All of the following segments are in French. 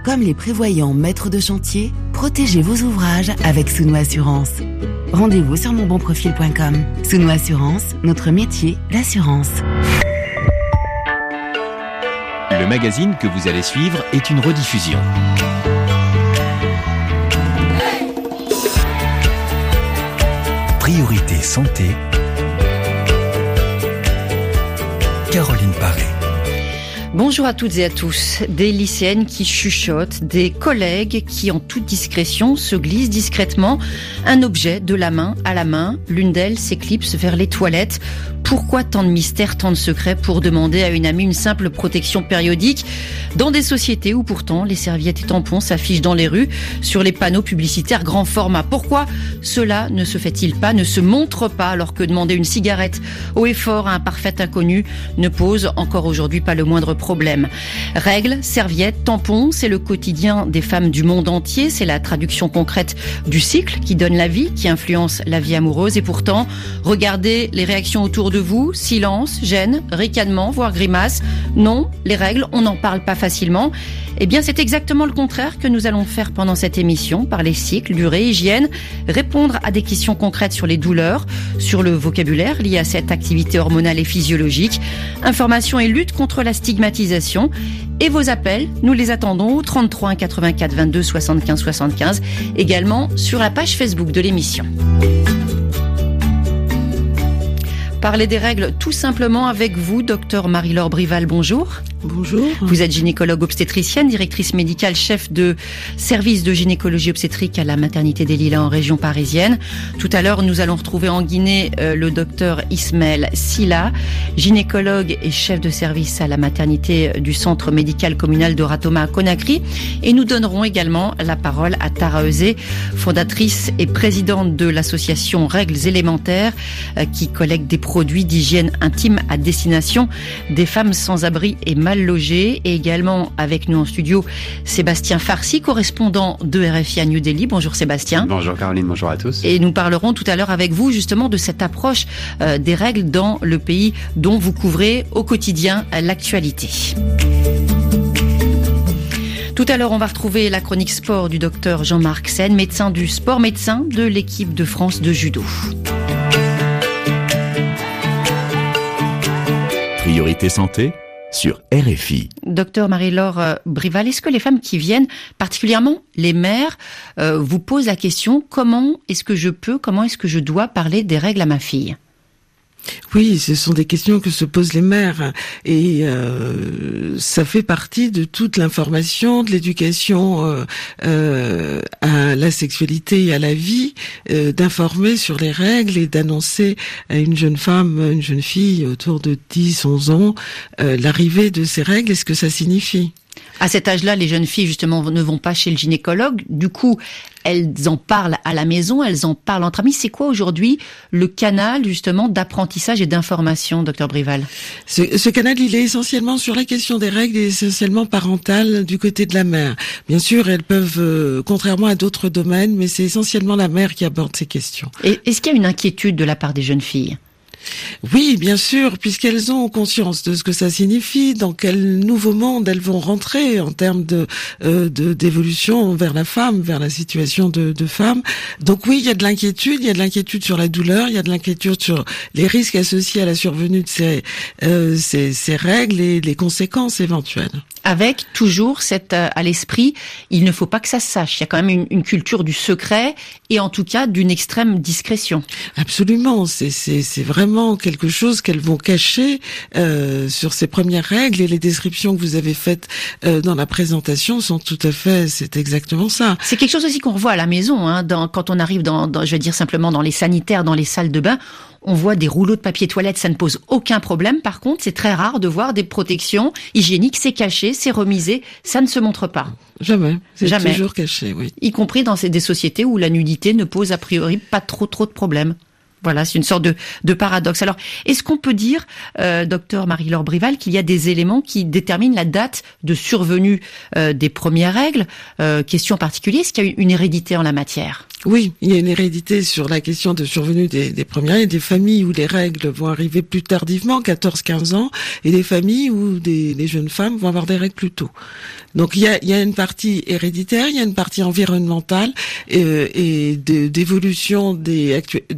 Comme les prévoyants maîtres de chantier, protégez vos ouvrages avec Souno Assurance. Rendez-vous sur monbonprofil.com. Souno Assurance, notre métier, l'assurance. Le magazine que vous allez suivre est une rediffusion. Priorité santé. Caroline Paré. Bonjour à toutes et à tous. Des lycéennes qui chuchotent, des collègues qui en toute discrétion se glissent discrètement un objet de la main à la main. L'une d'elles s'éclipse vers les toilettes. Pourquoi tant de mystères, tant de secrets pour demander à une amie une simple protection périodique dans des sociétés où pourtant les serviettes et tampons s'affichent dans les rues sur les panneaux publicitaires grand format? Pourquoi cela ne se fait-il pas, ne se montre pas, alors que demander une cigarette haut et fort à un parfait inconnu ne pose encore aujourd'hui pas le moindre problème? Règles, serviettes, tampons, c'est le quotidien des femmes du monde entier. C'est la traduction concrète du cycle qui donne la vie, qui influence la vie amoureuse. Et pourtant, regardez les réactions autour de vous, silence, gêne, ricanement, voire grimace. Non, les règles, on n'en parle pas facilement. Eh bien, c'est exactement le contraire que nous allons faire pendant cette émission. Parler cycle, durée, hygiène, répondre à des questions concrètes sur les douleurs, sur le vocabulaire lié à cette activité hormonale et physiologique, information et lutte contre la stigmatisation. Et vos appels, nous les attendons au 33 1 84 22 75 75, également sur la page Facebook de l'émission. Parler des règles tout simplement avec vous, docteur Marie-Laure Brival, bonjour. Bonjour. Vous êtes gynécologue obstétricienne, directrice médicale, chef de service de gynécologie obstétrique à la maternité des Lilas en région parisienne. Tout à l'heure, nous allons retrouver en Guinée le docteur Ismaël Silla, gynécologue et chef de service à la maternité du centre médical communal de Ratoma à Conakry. Et nous donnerons également la parole à Tara Euzé, fondatrice et présidente de l'association Règles élémentaires qui collecte des produits d'hygiène intime à destination des femmes sans abri et mal logées. Et également avec nous en studio Sébastien Farsi, correspondant de RFI à New Delhi. Bonjour Sébastien. Bonjour Caroline, bonjour à tous. Et nous parlerons tout à l'heure avec vous justement de cette approche des règles dans le pays dont vous couvrez au quotidien l'actualité. Tout à l'heure, on va retrouver la chronique sport du docteur Jean-Marc Sen, médecin du sport, médecin de l'équipe de France de judo. Priorité santé sur RFI. Docteur Marie-Laure Brival, est-ce que les femmes qui viennent, particulièrement les mères, vous posent la question comment est-ce que je dois parler des règles à ma fille? Oui, ce sont des questions que se posent les mères et ça fait partie de toute l'information, de l'éducation à la sexualité et à la vie, d'informer sur les règles et d'annoncer à une jeune femme, une jeune fille autour de 10-11 ans, l'arrivée de ces règles et ce que ça signifie. À cet âge-là, les jeunes filles, justement, ne vont pas chez le gynécologue. Du coup, elles en parlent à la maison, elles en parlent entre amis. C'est quoi aujourd'hui le canal, justement, d'apprentissage et d'information, docteur Brival? Ce canal, il est essentiellement sur la question des règles et essentiellement parental du côté de la mère. Bien sûr, elles peuvent, contrairement à d'autres domaines, mais c'est essentiellement la mère qui aborde ces questions. Et est-ce qu'il y a une inquiétude de la part des jeunes filles? Oui, bien sûr, puisqu'elles ont conscience de ce que ça signifie, dans quel nouveau monde elles vont rentrer en termes d'évolution vers la femme, vers la situation de femme. Donc oui, il y a de l'inquiétude sur la douleur, il y a de l'inquiétude sur les risques associés à la survenue de ces règles et les conséquences éventuelles. Avec toujours à l'esprit, il ne faut pas que ça se sache. Il y a quand même une culture du secret et en tout cas d'une extrême discrétion. Absolument, c'est vraiment quelque chose qu'elles vont cacher sur ces premières règles et les descriptions que vous avez faites dans la présentation sont tout à fait, c'est exactement ça. C'est quelque chose aussi qu'on revoit à la maison, hein, quand on arrive je vais dire simplement dans les sanitaires, dans les salles de bain. On voit des rouleaux de papier toilette, ça ne pose aucun problème. Par contre, c'est très rare de voir des protections hygiéniques. C'est caché, c'est remisé, ça ne se montre pas. Jamais. C'est Jamais. Toujours caché, oui. Y compris dans des sociétés où la nudité ne pose a priori pas trop de problèmes. Voilà, c'est une sorte de paradoxe. Alors, est-ce qu'on peut dire, docteur Marie-Laure Brival, qu'il y a des éléments qui déterminent la date de survenue des premières règles? Question en particulier, est-ce qu'il y a une hérédité en la matière? Oui, il y a une hérédité sur la question de survenue des premières règles, des familles où les règles vont arriver plus tardivement, 14-15 ans, et des familles où les jeunes femmes vont avoir des règles plus tôt. Donc il y a une partie héréditaire, il y a une partie environnementale et d'évolution de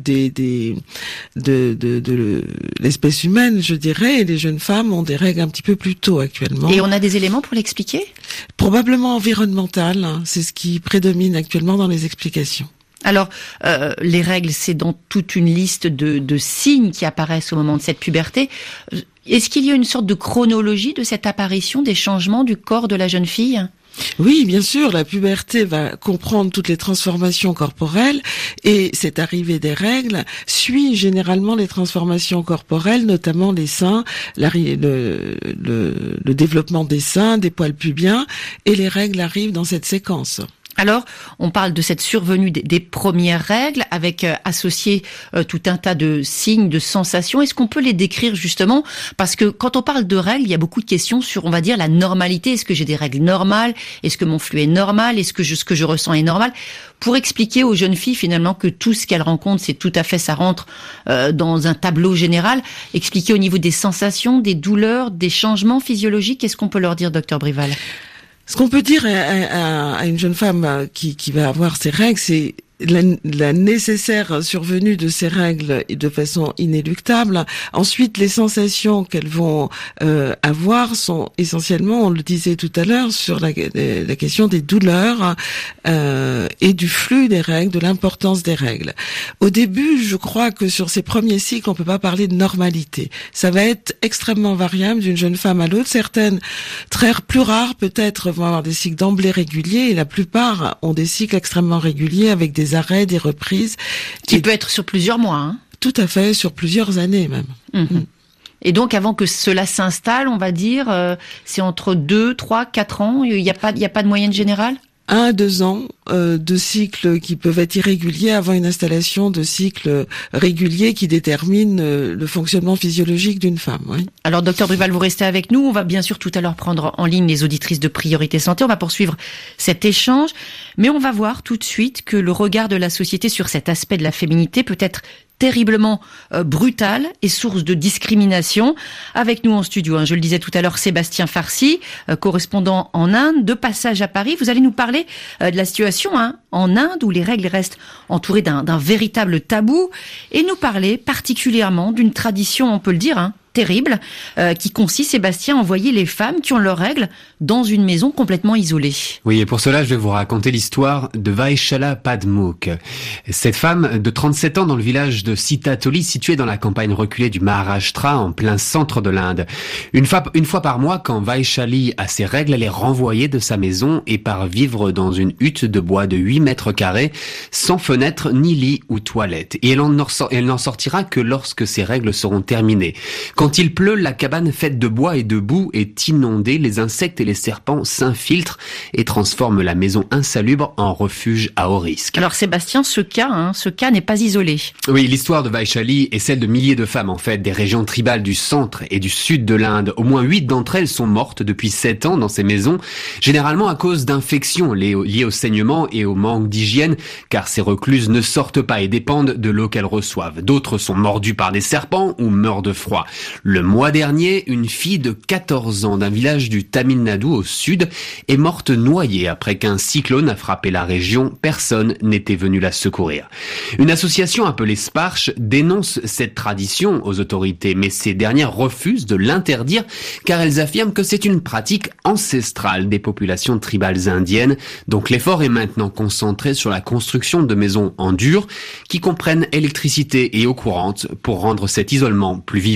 l'espèce humaine, je dirais, et les jeunes femmes ont des règles un petit peu plus tôt actuellement. Et on a des éléments pour l'expliquer? Probablement environnemental, hein, c'est ce qui prédomine actuellement dans les explications. Alors, les règles, c'est dans toute une liste de signes qui apparaissent au moment de cette puberté. Est-ce qu'il y a une sorte de chronologie de cette apparition des changements du corps de la jeune fille ? Oui, bien sûr, la puberté va comprendre toutes les transformations corporelles et cette arrivée des règles suit généralement les transformations corporelles, notamment les seins, le développement des seins, des poils pubiens, et les règles arrivent dans cette séquence. Alors, on parle de cette survenue des premières règles avec associé tout un tas de signes, de sensations. Est-ce qu'on peut les décrire justement? Parce que quand on parle de règles, il y a beaucoup de questions sur, on va dire, la normalité. Est-ce que j'ai des règles normales? Est-ce que mon flux est normal? Est-ce que ce que je ressens est normal? Pour expliquer aux jeunes filles finalement que tout ce qu'elles rencontrent, c'est tout à fait, ça rentre dans un tableau général. Expliquer au niveau des sensations, des douleurs, des changements physiologiques. Qu'est-ce qu'on peut leur dire, docteur Brival? Ce qu'on peut dire à une jeune femme qui va avoir ses règles, c'est la nécessaire survenue de ces règles de façon inéluctable. Ensuite, les sensations qu'elles vont avoir sont essentiellement, on le disait tout à l'heure, sur la question des douleurs et du flux des règles, de l'importance des règles. Au début, je crois que sur ces premiers cycles, on peut pas parler de normalité. Ça va être extrêmement variable d'une jeune femme à l'autre. Certaines, plus rares peut-être, vont avoir des cycles d'emblée réguliers et la plupart ont des cycles extrêmement réguliers avec des arrêts, des reprises. Qui peut être sur plusieurs mois, hein. Tout à fait, sur plusieurs années même. Mmh. Et donc, avant que cela s'installe, on va dire, c'est entre 2, 3, 4 ans, il y a pas de moyenne générale? 1 à 2 ans de cycles qui peuvent être irréguliers avant une installation de cycles réguliers qui déterminent le fonctionnement physiologique d'une femme. Oui. Alors, docteur Brival, vous restez avec nous. On va bien sûr tout à l'heure prendre en ligne les auditrices de Priorité Santé. On va poursuivre cet échange. Mais on va voir tout de suite que le regard de la société sur cet aspect de la féminité peut être terriblement brutal et source de discrimination. Avec nous en studio, je le disais tout à l'heure, Sébastien Farcy, correspondant en Inde, de passage à Paris. Vous allez nous parler de la situation en Inde où les règles restent entourées d'un véritable tabou et nous parler particulièrement d'une tradition, on peut le dire, terrible, qui consiste, Sébastien, à envoyer les femmes qui ont leurs règles dans une maison complètement isolée. Oui, et pour cela, je vais vous raconter l'histoire de Vaishala Padmukh. Cette femme de 37 ans dans le village de Sitatoli, situé dans la campagne reculée du Maharashtra, en plein centre de l'Inde. Une fois par mois, quand Vaishali a ses règles, elle est renvoyée de sa maison et part vivre dans une hutte de bois de 8 mètres carrés, sans fenêtre, ni lit ou toilette. Et elle n'en sortira que lorsque ses règles seront terminées. Quand il pleut, la cabane faite de bois et de boue est inondée, les insectes et les serpents s'infiltrent et transforment la maison insalubre en refuge à haut risque. Alors Sébastien, ce cas n'est pas isolé. Oui, l'histoire de Vaishali est celle de milliers de femmes en fait, des régions tribales du centre et du sud de l'Inde. Au moins 8 d'entre elles sont mortes depuis 7 ans dans ces maisons, généralement à cause d'infections liées au saignement et au manque d'hygiène, car ces recluses ne sortent pas et dépendent de l'eau qu'elles reçoivent. D'autres sont mordues par des serpents ou meurent de froid. Le mois dernier, une fille de 14 ans d'un village du Tamil Nadu au sud est morte noyée après qu'un cyclone a frappé la région. Personne n'était venu la secourir. Une association appelée Sparsh dénonce cette tradition aux autorités, mais ces dernières refusent de l'interdire car elles affirment que c'est une pratique ancestrale des populations tribales indiennes. Donc l'effort est maintenant concentré sur la construction de maisons en dur qui comprennent électricité et eau courante pour rendre cet isolement plus vivable.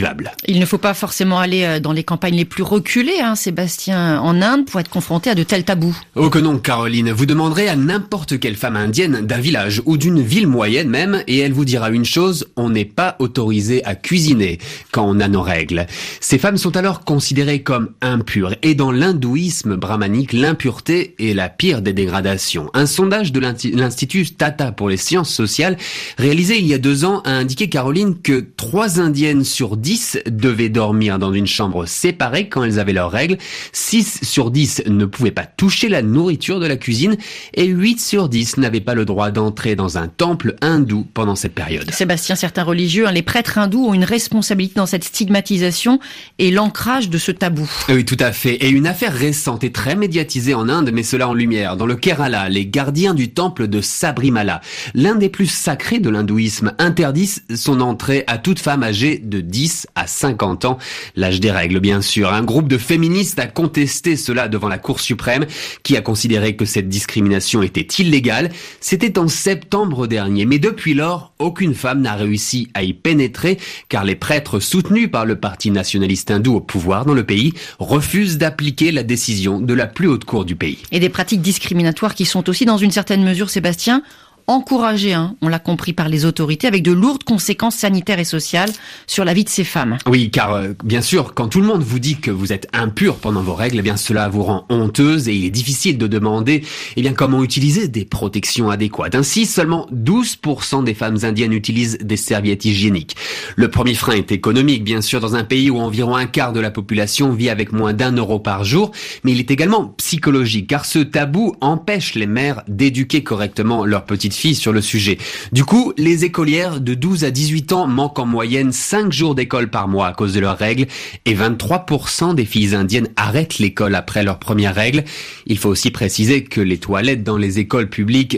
Il ne faut pas forcément aller dans les campagnes les plus reculées, Sébastien, en Inde, pour être confronté à de tels tabous. Oh que non, Caroline. Vous demanderez à n'importe quelle femme indienne d'un village ou d'une ville moyenne même, et elle vous dira une chose, on n'est pas autorisé à cuisiner quand on a nos règles. Ces femmes sont alors considérées comme impures, et dans l'hindouisme brahmanique, l'impureté est la pire des dégradations. Un sondage de l'Institut Tata pour les sciences sociales, réalisé il y a 2 ans, a indiqué, Caroline, que 3 Indiennes sur 10 devaient dormir dans une chambre séparée quand elles avaient leurs règles, 6 sur 10 ne pouvaient pas toucher la nourriture de la cuisine et 8 sur 10 n'avaient pas le droit d'entrer dans un temple hindou pendant cette période. Sébastien, certains religieux, les prêtres hindous ont une responsabilité dans cette stigmatisation et l'ancrage de ce tabou. Oui, tout à fait. Et une affaire récente et très médiatisée en Inde met cela en lumière. Dans le Kerala, les gardiens du temple de Sabrimala, l'un des plus sacrés de l'hindouisme, interdisent son entrée à toute femme âgée de 10 à 50 ans, l'âge des règles bien sûr. Un groupe de féministes a contesté cela devant la Cour suprême qui a considéré que cette discrimination était illégale. C'était en septembre dernier, mais depuis lors, aucune femme n'a réussi à y pénétrer car les prêtres soutenus par le parti nationaliste hindou au pouvoir dans le pays refusent d'appliquer la décision de la plus haute cour du pays. Et des pratiques discriminatoires qui sont aussi dans une certaine mesure, Sébastien, encouragé, on l'a compris, par les autorités, avec de lourdes conséquences sanitaires et sociales sur la vie de ces femmes. Oui, car bien sûr, quand tout le monde vous dit que vous êtes impure pendant vos règles, eh bien cela vous rend honteuse et il est difficile de demander comment utiliser des protections adéquates. Ainsi, seulement 12% des femmes indiennes utilisent des serviettes hygiéniques. Le premier frein est économique, bien sûr, dans un pays où environ un quart de la population vit avec moins d'€1 par jour, mais il est également psychologique, car ce tabou empêche les mères d'éduquer correctement leurs petites filles sur le sujet. Du coup, les écolières de 12 à 18 ans manquent en moyenne 5 jours d'école par mois à cause de leurs règles et 23% des filles indiennes arrêtent l'école après leurs premières règles. Il faut aussi préciser que les toilettes dans les écoles publiques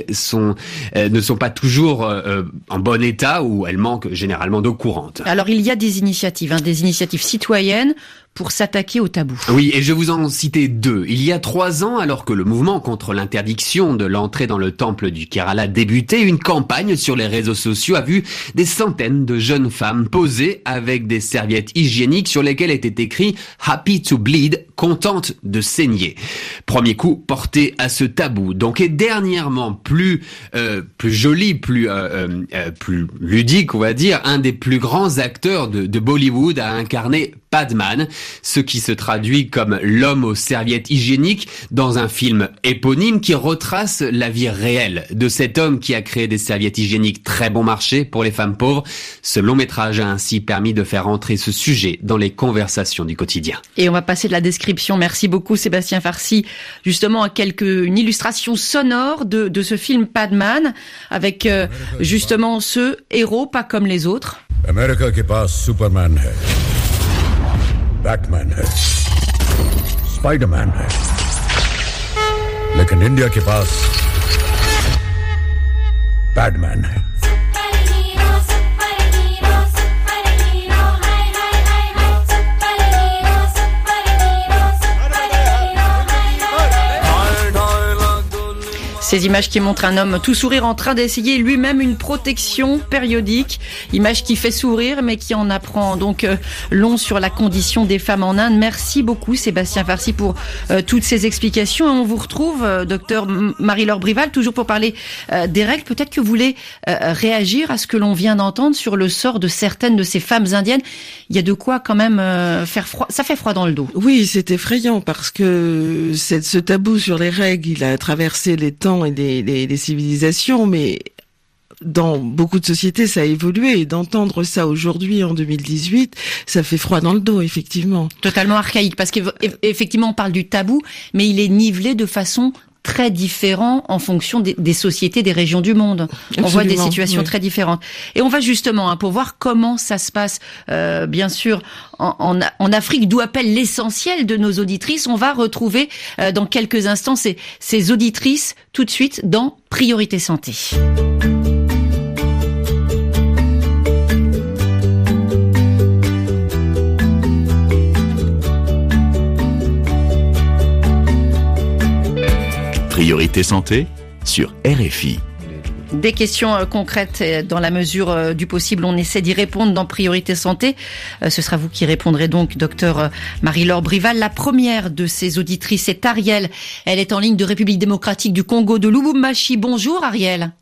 ne sont pas toujours en bon état ou elles manquent généralement d'eau courante. Alors il y a des initiatives citoyennes pour s'attaquer au tabou. Oui, et je vous en citais 2. Il y a 3 ans, alors que le mouvement contre l'interdiction de l'entrée dans le temple du Kerala débutait, une campagne sur les réseaux sociaux a vu des centaines de jeunes femmes poser avec des serviettes hygiéniques sur lesquelles était écrit « Happy to bleed », contente de saigner. Premier coup porté à ce tabou. Donc, et dernièrement, plus joli, plus ludique, on va dire, un des plus grands acteurs de Bollywood a incarné Padman, ce qui se traduit comme l'homme aux serviettes hygiéniques dans un film éponyme qui retrace la vie réelle de cet homme qui a créé des serviettes hygiéniques très bon marché pour les femmes pauvres. Ce long métrage a ainsi permis de faire entrer ce sujet dans les conversations du quotidien. Et on va passer de la description, merci beaucoup Sébastien Farcy, justement à une illustration sonore de ce film Padman, avec justement ce héros pas comme les autres. America के पास Superman है, Batman है, Spider-Man है, लेकिन इंडिया के पास Batman है. Ces images qui montrent un homme tout sourire en train d'essayer lui-même une protection périodique. Image qui fait sourire mais qui en apprend donc long sur la condition des femmes en Inde. Merci beaucoup Sébastien Farcy pour toutes ces explications. Et on vous retrouve, docteur Marie-Laure Brival, toujours pour parler des règles. Peut-être que vous voulez réagir à ce que l'on vient d'entendre sur le sort de certaines de ces femmes indiennes. Il y a de quoi quand même faire froid. Ça fait froid dans le dos. Oui, c'est effrayant parce que ce tabou sur les règles, il a traversé les temps et des civilisations, mais dans beaucoup de sociétés, ça a évolué. Et d'entendre ça aujourd'hui, en 2018, ça fait froid dans le dos, effectivement. Totalement archaïque, parce qu'effectivement, on parle du tabou, mais il est nivelé de façon très différente en fonction des sociétés, des régions du monde. Absolument, on voit des situations oui. très différentes. Et on va justement, pour voir comment ça se passe, bien sûr, en Afrique, d'où appelle l'essentiel de nos auditrices. On va retrouver dans quelques instants ces auditrices tout de suite dans Priorité Santé. Priorité Santé sur RFI. Des questions concrètes dans la mesure du possible. On essaie d'y répondre dans Priorité Santé. Ce sera vous qui répondrez donc, docteur Marie-Laure Brival. La première de ces auditrices est Ariel. Elle est en ligne de République démocratique du Congo de Lubumbashi. Bonjour Ariel.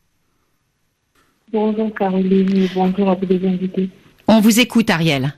Bonjour Caroline, bonjour à tous les invités. On vous écoute Ariel.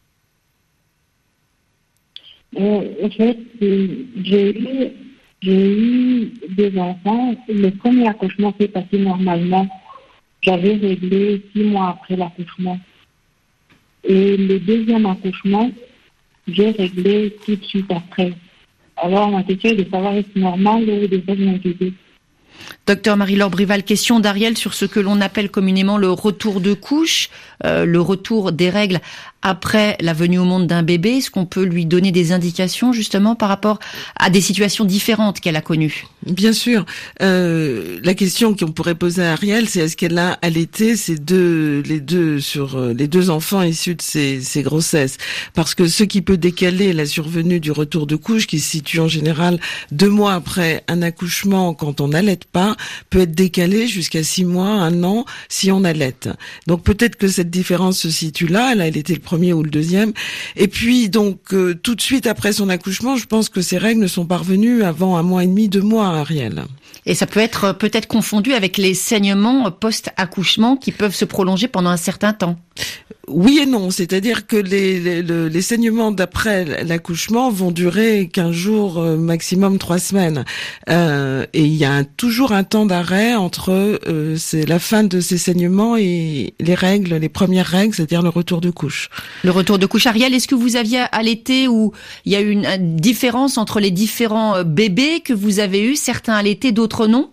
En fait, j'ai eu des enfants. Le premier accouchement s'est passé normalement. J'avais réglé 6 mois après l'accouchement. Et le deuxième accouchement, j'ai réglé tout de suite après. Alors, ma question est de savoir si c'est normal ou de m'inquiéter. Docteur Marie-Laure Brival, question d'Ariel sur ce que l'on appelle communément le retour de couche, le retour des règles après la venue au monde d'un bébé. Est-ce qu'on peut lui donner des indications justement par rapport à des situations différentes qu'elle a connues? Bien sûr. La question qu'on pourrait poser à Ariel, c'est est-ce qu'elle a allaité les deux enfants issus de ces grossesses? Parce que ce qui peut décaler la survenue du retour de couche, qui se situe en général 2 mois après un accouchement quand on n'allaite pas, peut être décalé jusqu'à 6 mois, 1 an si on allaite. Donc peut-être que cette différence se situe là. Elle a été le premier ou le deuxième. Et puis donc tout de suite après son accouchement, je pense que ces règles ne sont pas revenues avant 1 mois et demi, 2 mois, Ariel. Et ça peut être peut-être confondu avec les saignements post-accouchement qui peuvent se prolonger pendant un certain temps. Oui et non, c'est-à-dire que les saignements d'après l'accouchement vont durer 15 jours, maximum 3 semaines. Et il y a toujours un temps d'arrêt entre c'est la fin de ces saignements et les premières règles, c'est-à-dire le retour de couche. Le retour de couche. Ariel, est-ce que vous aviez allaité ou il y a eu une différence entre les différents bébés que vous avez eus, certains allaités, d'autres non?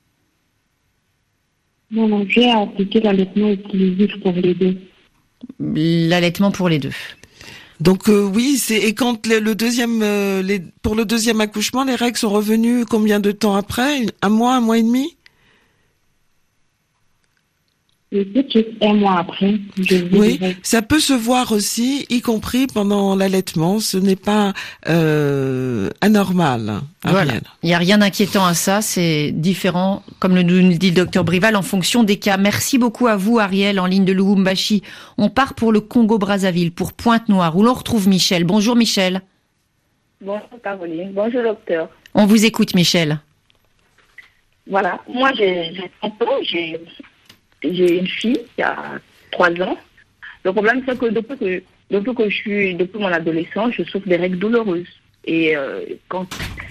Non, j'ai appliqué l'allaitement exclusif pour les deux. L'allaitement pour les deux. Donc oui, et quand pour le deuxième accouchement, les règles sont revenues combien de temps après? 1 mois, 1 mois et demi? Peut-être 1 mois après. Oui, ça peut se voir aussi, y compris pendant l'allaitement. Ce n'est pas anormal. Voilà. Il n'y a rien d'inquiétant à ça. C'est différent, comme nous dit le docteur Brival, en fonction des cas. Merci beaucoup à vous, Ariel, en ligne de Lubumbashi. On part pour le Congo-Brazzaville, pour Pointe-Noire, où l'on retrouve Michel. Bonjour, Michel. Bonjour, Caroline. Bonjour, docteur. On vous écoute, Michel. Voilà. Moi, j'ai 30 ans. J'ai une fille qui a 3 ans. Le problème, c'est que depuis mon adolescence, je souffre des règles douloureuses. Et quand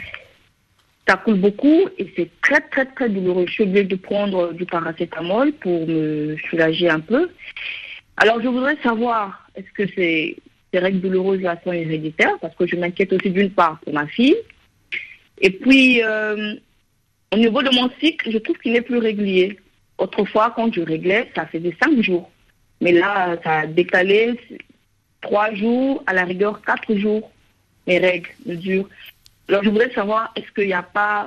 ça coule beaucoup, et c'est très, très, très douloureux. Je suis obligée de prendre du paracétamol pour me soulager un peu. Alors, je voudrais savoir, est-ce que ces règles douloureuses-là sont héréditaires? Parce que je m'inquiète aussi d'une part pour ma fille. Et puis, au niveau de mon cycle, je trouve qu'il est plus régulier. Autrefois, quand je réglais, ça faisait 5 jours. Mais là, ça a décalé 3 jours, à la rigueur 4 jours. Mes règles me durent. Alors, je voudrais savoir, est-ce qu'il n'y a pas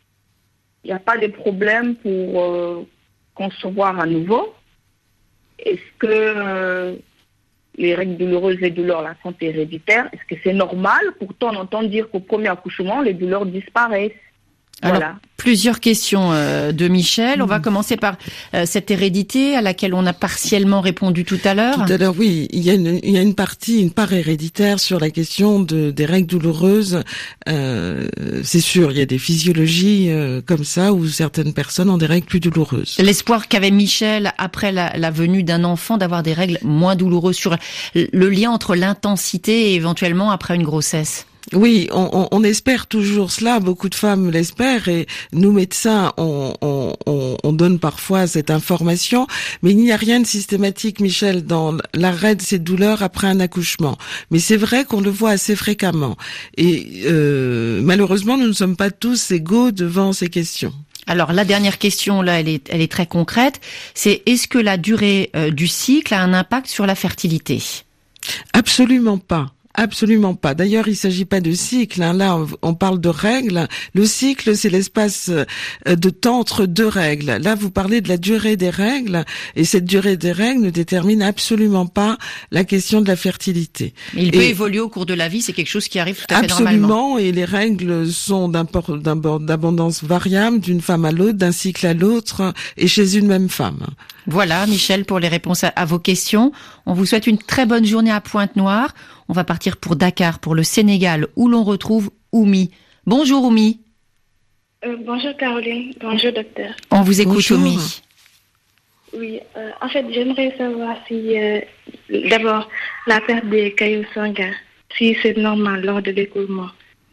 de problème pour concevoir à nouveau? Est-ce que les règles douloureuses, les douleurs, la sont héréditaires? Est-ce que c'est normal? Pourtant, on entend dire qu'au premier accouchement, les douleurs disparaissent. Alors, voilà. Plusieurs questions de Michel. On va commencer par cette hérédité à laquelle on a partiellement répondu tout à l'heure. Tout à l'heure, oui. Il y a une part héréditaire sur la question des règles douloureuses. C'est sûr, il y a des physiologies comme ça où certaines personnes ont des règles plus douloureuses. L'espoir qu'avait Michel après la venue d'un enfant d'avoir des règles moins douloureuses, sur le lien entre l'intensité et éventuellement après une grossesse. Oui, on espère toujours cela, beaucoup de femmes l'espèrent et nous médecins on donne parfois cette information, mais il n'y a rien de systématique, Michel, dans l'arrêt de ces douleurs après un accouchement. Mais c'est vrai qu'on le voit assez fréquemment et malheureusement nous ne sommes pas tous égaux devant ces questions. Alors la dernière question là, elle est très concrète, c'est est-ce que la durée du cycle a un impact sur la fertilité? Absolument pas. Absolument pas. D'ailleurs, il s'agit pas de cycle. Là, on parle de règles. Le cycle, c'est l'espace de temps entre deux règles. Là, vous parlez de la durée des règles, et cette durée des règles ne détermine absolument pas la question de la fertilité. Il peut évoluer au cours de la vie, c'est quelque chose qui arrive tout à fait normalement. Absolument, et les règles sont d'abondance variable d'une femme à l'autre, d'un cycle à l'autre, et chez une même femme. Voilà, Michel, pour les réponses à vos questions. On vous souhaite une très bonne journée à Pointe-Noire. On va partir pour Dakar, pour le Sénégal, où l'on retrouve Oumi. Bonjour Oumi. Bonjour Caroline, bonjour docteur. On vous écoute Oumi. Oui, en fait, j'aimerais savoir si, d'abord, la perte des caillots sanguins, si c'est normal lors de l'écoulement.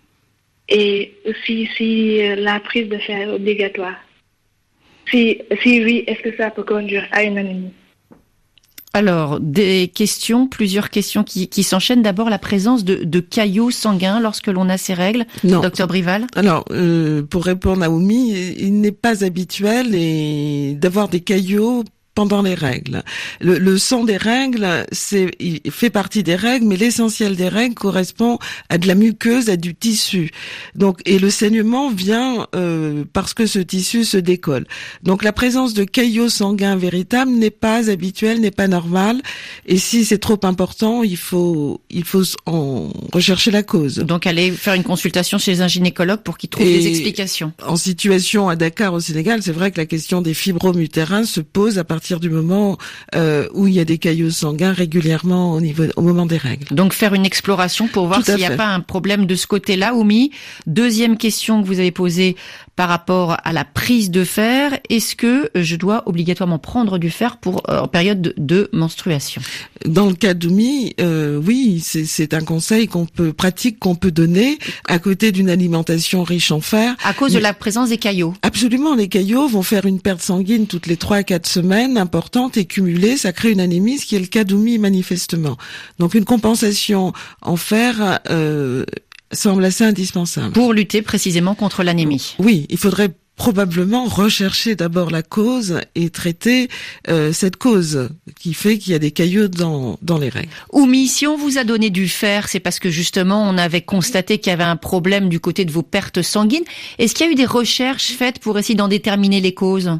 Et aussi si la prise de fer est obligatoire. Si oui, est-ce que ça peut conduire à une anémie? Alors, plusieurs questions qui s'enchaînent. D'abord, la présence de caillots sanguins lorsque l'on a ces règles. Non. Docteur Brival. Alors, pour répondre à Oumi, il n'est pas habituel d'avoir des caillots pendant les règles. Le sang des règles, il fait partie des règles, mais l'essentiel des règles correspond à de la muqueuse, à du tissu. Donc, et le saignement vient parce que ce tissu se décolle. Donc, la présence de caillots sanguins véritables n'est pas habituelle, n'est pas normale. Et si c'est trop important, il faut en rechercher la cause. Donc, aller faire une consultation chez un gynécologue pour qu'il trouve des explications. En situation à Dakar, au Sénégal, c'est vrai que la question des fibromes utérins se pose à partir du moment où il y a des caillots sanguins régulièrement au moment des règles. Donc faire une exploration pour voir s'il n'y a pas un problème de ce côté-là, Oumi. Deuxième question que vous avez posée par rapport à la prise de fer. Est-ce que je dois obligatoirement prendre du fer en période de menstruation? Dans le cas d'Oumi, oui, c'est un conseil qu'on peut donner à côté d'une alimentation riche en fer. À cause de la présence des caillots? Absolument, les caillots vont faire une perte sanguine toutes les 3 à 4 semaines importante et cumulée, ça crée une anémie, ce qui est le cas d'Oumi manifestement. Donc une compensation en fer semble assez indispensable. Pour lutter précisément contre l'anémie. Oui, il faudrait probablement rechercher d'abord la cause et traiter cette cause qui fait qu'il y a des caillots dans les règles. Oumi, si on vous a donné du fer, c'est parce que justement on avait constaté qu'il y avait un problème du côté de vos pertes sanguines. Est-ce qu'il y a eu des recherches faites pour essayer d'en déterminer les causes?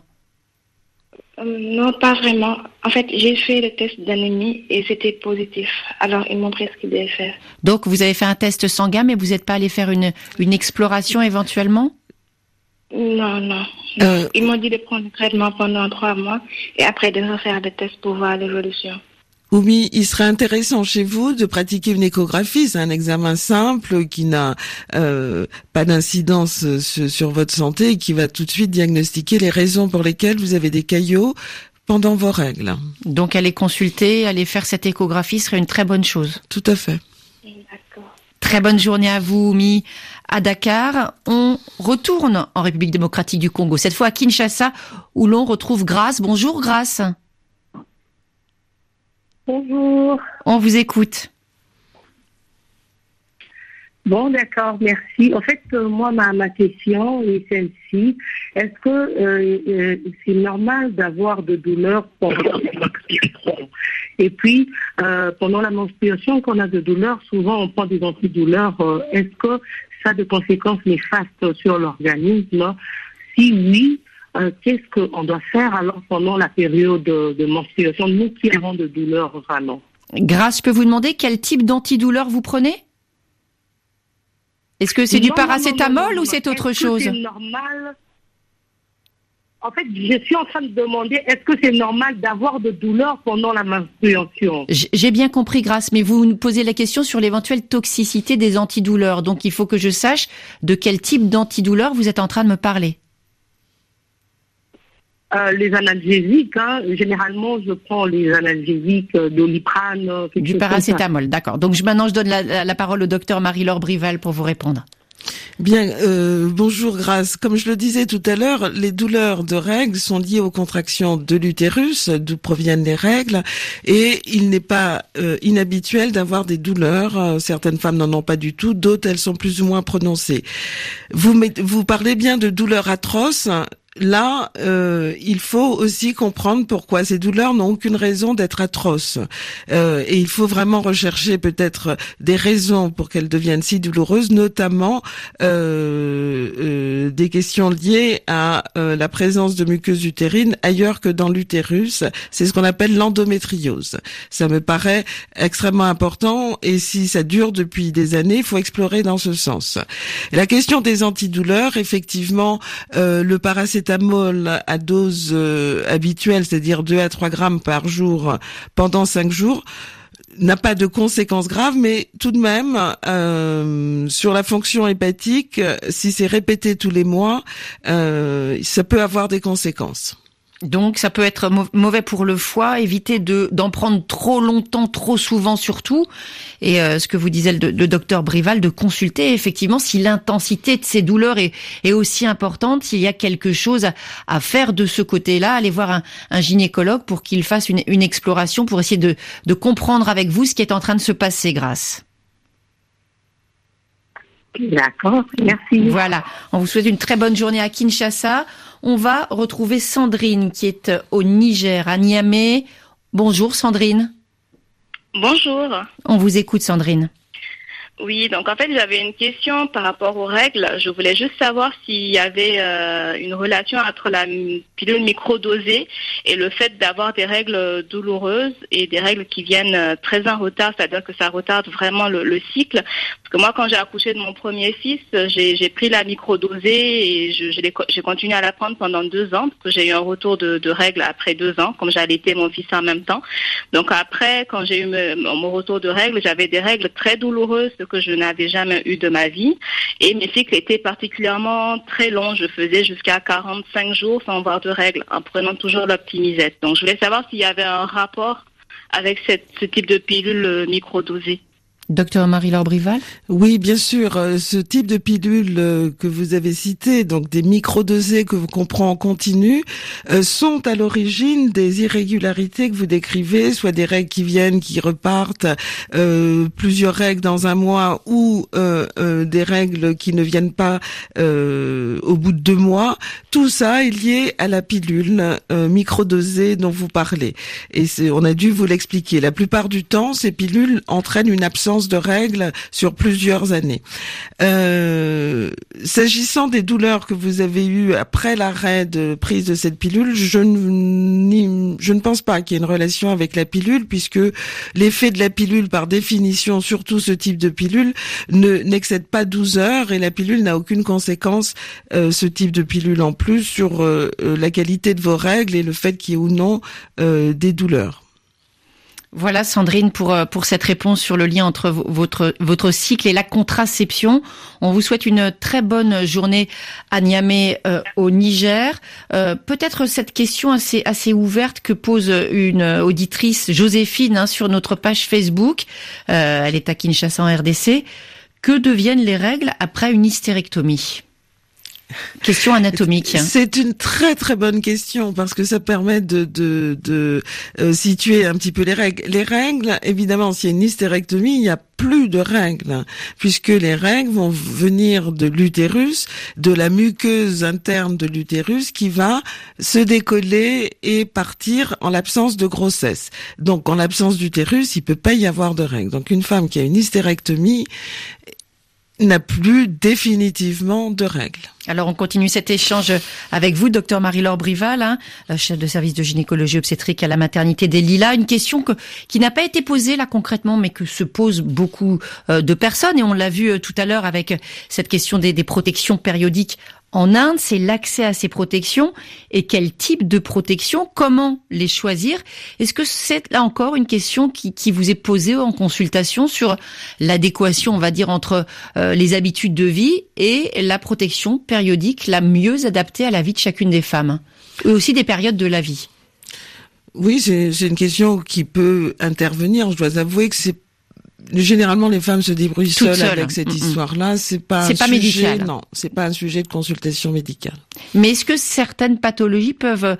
Non, pas vraiment. En fait, j'ai fait le test d'anémie et c'était positif. Alors, ils m'ont prescrit des faire. Donc, vous avez fait un test sanguin, mais vous n'êtes pas allé faire une exploration éventuellement? Non. Ils m'ont dit de prendre le traitement pendant 3 mois et après de refaire des tests pour voir l'évolution. Oumi, il serait intéressant chez vous de pratiquer une échographie. C'est un examen simple qui n'a pas d'incidence sur votre santé et qui va tout de suite diagnostiquer les raisons pour lesquelles vous avez des caillots pendant vos règles. Donc aller consulter, aller faire cette échographie serait une très bonne chose. Tout à fait. D'accord. Très bonne journée à vous, Oumi. À Dakar, on retourne en République démocratique du Congo, cette fois à Kinshasa, où l'on retrouve Grace. Bonjour Grace. Bonjour. On vous écoute. Bon, d'accord, merci. En fait, moi, ma question est celle-ci. Est-ce que c'est normal d'avoir de douleurs pendant la menstruation? Et puis, pendant la menstruation, quand on a de douleurs, souvent on prend des antidouleurs. Est-ce que ça a des conséquences néfastes sur l'organisme? Si oui, qu'est-ce qu'on doit faire alors pendant la période de menstruation, nous qui avons de douleurs vraiment? Grâce, je peux vous demander quel type d'antidouleur vous prenez? Est-ce que c'est du paracétamol ou c'est autre chose? C'est normal. En fait, je suis en train de demander, est-ce que c'est normal d'avoir de douleurs pendant la menstruation? J'ai bien compris, Grâce, mais vous nous posez la question sur l'éventuelle toxicité des antidouleurs. Donc, il faut que je sache de quel type d'antidouleur vous êtes en train de me parler. Les analgésiques, généralement, je prends les analgésiques, Doliprane. Du paracétamol, d'accord. Donc maintenant, je donne la parole au docteur Marie-Laure Brival pour vous répondre. Bien, bonjour Grace. Comme je le disais tout à l'heure, les douleurs de règles sont liées aux contractions de l'utérus, d'où proviennent les règles, et il n'est pas inhabituel d'avoir des douleurs. Certaines femmes n'en ont pas du tout, d'autres elles sont plus ou moins prononcées. Vous parlez bien de douleurs atroces. là, il faut aussi comprendre pourquoi ces douleurs n'ont aucune raison d'être atroces. Et il faut vraiment rechercher peut-être des raisons pour qu'elles deviennent si douloureuses, notamment des questions liées à la présence de muqueuse utérine ailleurs que dans l'utérus. C'est ce qu'on appelle l'endométriose. Ça me paraît extrêmement important, et si ça dure depuis des années, il faut explorer dans ce sens. La question des antidouleurs, effectivement, le paracétamol à dose habituelle, c'est-à-dire 2 à 3 grammes par jour pendant 5 jours, n'a pas de conséquences graves, mais tout de même, sur la fonction hépatique, si c'est répété tous les mois, ça peut avoir des conséquences. Donc ça peut être mauvais pour le foie, éviter d'en prendre trop longtemps, trop souvent surtout. Et ce que vous disait le docteur Brival, de consulter effectivement si l'intensité de ces douleurs est aussi importante, s'il y a quelque chose à faire de ce côté-là, aller voir un gynécologue pour qu'il fasse une exploration, pour essayer de comprendre avec vous ce qui est en train de se passer, Grâce. D'accord, merci. Voilà, on vous souhaite une très bonne journée à Kinshasa. On va retrouver Sandrine qui est au Niger, à Niamey. Bonjour Sandrine. Bonjour. On vous écoute Sandrine. Oui, donc en fait j'avais une question par rapport aux règles. Je voulais juste savoir s'il y avait une relation entre la pilule microdosée et le fait d'avoir des règles douloureuses et des règles qui viennent très en retard, c'est-à-dire que ça retarde vraiment le cycle. Parce que moi, quand j'ai accouché de mon premier fils, j'ai pris la microdosée et j'ai continué à la prendre pendant 2 ans, parce que j'ai eu un retour de règles après 2 ans, comme j'allaitais mon fils en même temps. Donc après, quand j'ai eu mon retour de règles, j'avais des règles très douloureuses que je n'avais jamais eu de ma vie. Et mes cycles étaient particulièrement très longs. Je faisais jusqu'à 45 jours sans avoir de règles, en prenant toujours l'optimisette. Donc, je voulais savoir s'il y avait un rapport avec ce type de pilule microdosée. Docteur Marie-Laure Brival ? Oui, bien sûr. Ce type de pilule que vous avez cité, donc des microdosés que qu'on prend en continu, sont à l'origine des irrégularités que vous décrivez, soit des règles qui viennent, qui repartent, plusieurs règles dans un mois, ou des règles qui ne viennent pas au bout de 2 mois. Tout ça est lié à la pilule microdosée dont vous parlez. Et on a dû vous l'expliquer. La plupart du temps, ces pilules entraînent une absence de règles sur plusieurs années. S'agissant des douleurs que vous avez eues après l'arrêt de prise de cette pilule, je ne pense pas qu'il y ait une relation avec la pilule, puisque l'effet de la pilule, par définition, surtout ce type de pilule, n'excède pas 12 heures, et la pilule n'a aucune conséquence, ce type de pilule en plus, sur la qualité de vos règles et le fait qu'il y ait ou non des douleurs. Voilà Sandrine pour cette réponse sur le lien entre votre cycle et la contraception. On vous souhaite une très bonne journée à Niamey au Niger. Peut-être cette question assez ouverte que pose une auditrice, Joséphine, sur notre page Facebook. Elle est à Kinshasa en RDC. Que deviennent les règles après une hystérectomie ? Question anatomique. C'est une très très bonne question, parce que ça permet de situer un petit peu les règles. Les règles, évidemment, s'il y a une hystérectomie, il n'y a plus de règles, puisque les règles vont venir de l'utérus, de la muqueuse interne de l'utérus, qui va se décoller et partir en l'absence de grossesse. Donc, en l'absence d'utérus, il peut pas y avoir de règles. Donc, une femme qui a une hystérectomie n'a plus définitivement de règles. Alors on continue cet échange avec vous, docteur Marie-Laure Brival, chef de service de gynécologie obstétrique à la maternité des Lilas. Une question qui n'a pas été posée là concrètement, mais que se posent beaucoup de personnes, et on l'a vu tout à l'heure avec cette question des protections périodiques en Inde, c'est l'accès à ces protections et quel type de protection, comment les choisir. Est-ce que c'est là encore une question qui vous est posée en consultation sur l'adéquation, on va dire, entre les habitudes de vie et la protection périodique la mieux adaptée à la vie de chacune des femmes, et aussi des périodes de la vie? Oui, c'est une question qui peut intervenir. Je dois avouer que généralement, les femmes se débrouillent seules avec cette histoire-là. C'est pas sujet, médical. Non, c'est pas un sujet de consultation médicale. Mais est-ce que certaines pathologies peuvent